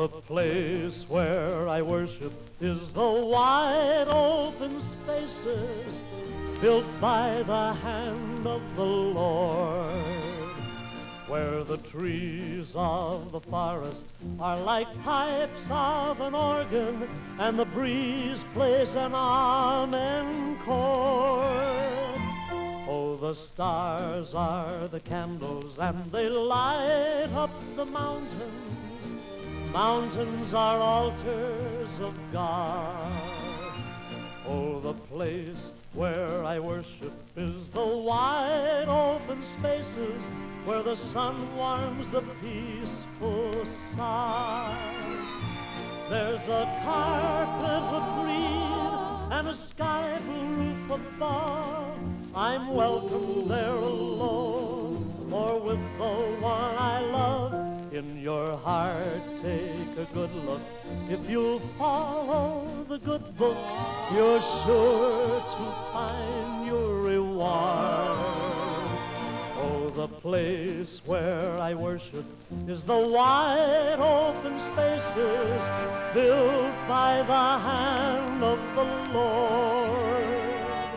place where I worship is the wide open spaces built by the hand of the Lord, where the trees of the forest are like pipes of an organ, and the breeze plays an amen chord. Oh, the stars are the candles, and they light up the mountains. Mountains are altars of God. Oh, the place where I worship is the wide open spaces where the sun warms the peaceful side. There's a carpet of green and a sky blue roof above. I'm welcome there alone or with the one I love. In your heart, take a good look. If you'll follow the good book, you're sure to find your reward. Oh, the place where I worship is the wide open spaces built by the hand of the Lord.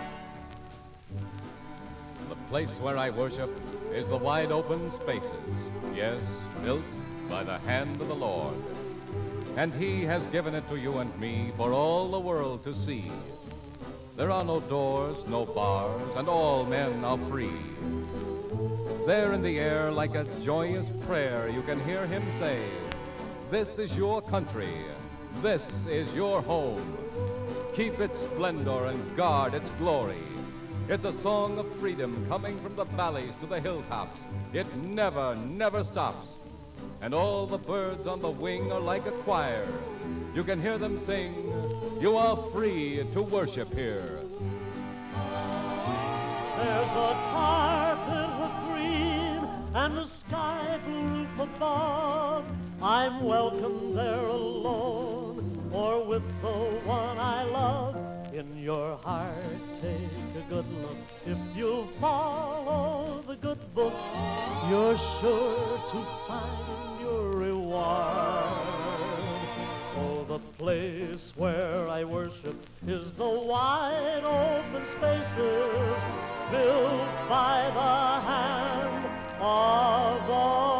The place where I worship is the wide open spaces, yes, built by the hand of the Lord. And he has given it to you and me for all the world to see. There are no doors, no bars, and all men are free. There in the air, like a joyous prayer, you can hear him say, this is your country, this is your home. Keep its splendor and guard its glory. It's a song of freedom coming from the valleys to the hilltops. It never, never stops. And all the birds on the wing are like a choir. You can hear them sing, you are free to worship here. There's a carpet of green and a sky blue roof above. I'm welcome there alone or with the one I love. In your heart, take a good look. If you'll follow the good book, you're sure to find your reward. Oh, the place where I worship is the wide open spaces built by the hand of the